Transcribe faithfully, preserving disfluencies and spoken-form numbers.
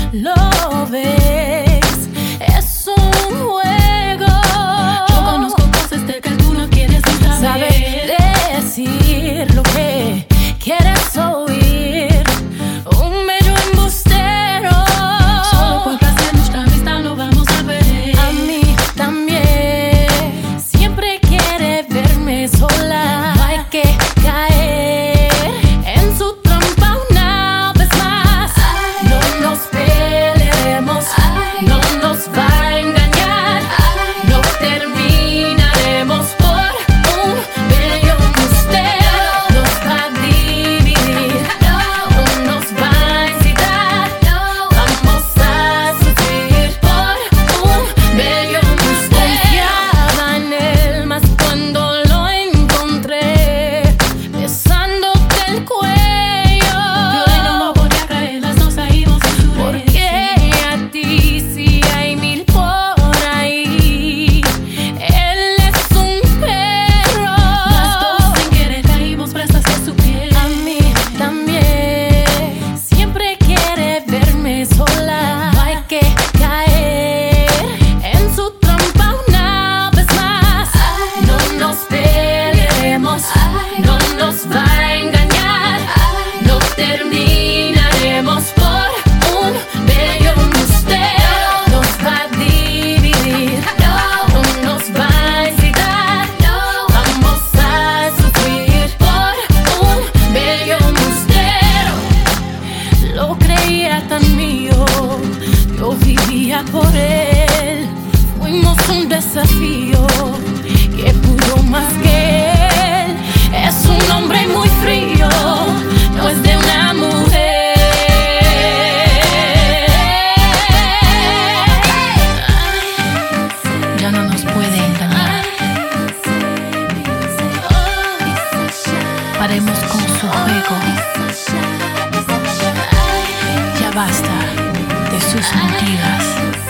Lo ves, es un juego. Yo conozco cosas de que tú no quieres saber. Sabes decir lo que quieres oír. Un bello embustero. Solo por placer nuestra amistad no vamos a perder. A mí también. Siempre quiere verme sola. No hay que caer en su trampa una vez más. Ay, No nos peleemos. Ay, No nos va a engañar. Ay, No terminaremos por un bello embustero. Nos va a dividir. No nos va a incitar. Vamos a sufrir por un bello embustero. Confiaba en él más cuando lo encontré besándote el cuello. Luego no podía caer, las dos ahí vamos a sufrir. Porque a ti sí hay mil por ahí. Él es un perro. Las dos sin querer caímos prestas a su piel. A mí también. Siempre quiere verme sola. No hay que caer en su trampa una vez más. Ay, No nos peleemos. Ay, No nos va a engañar. Ay, No terminaremos por un bello embustero. Nos va a dividir. No nos va a incitar. Vamos a sufrir por un bello embustero. Lo creía tan mío, yo vivía por él. Fuimos un desafío que pudo más que él. Es un hombre muy frío, no es de una mujer. Ya no nos puede engañar. Paremos con su juego. Ya basta de sus mentiras.